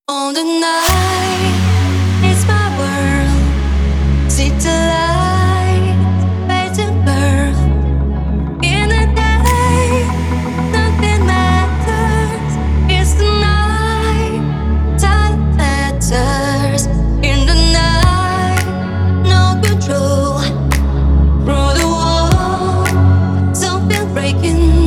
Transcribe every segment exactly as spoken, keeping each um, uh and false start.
On the night, it's my world. See the light, fade to burn. In the day, nothing matters. It's the night, time matters. In the night, no control. Through the wall, something breaking.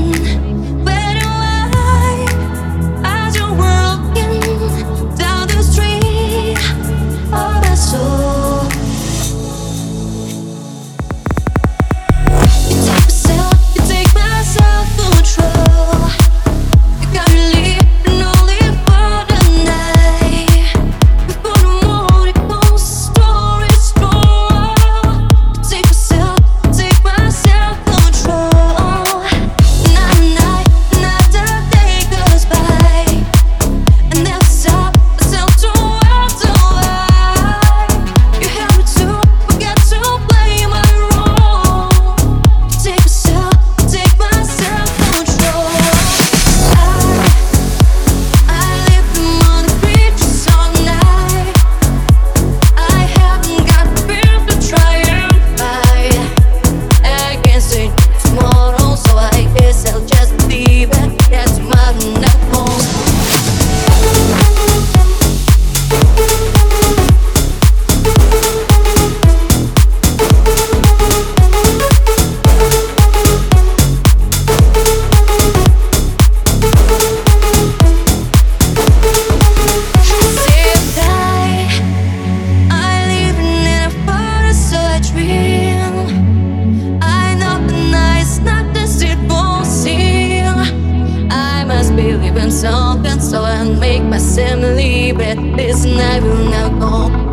Believe in something, so I make myself believe it. This night will not go.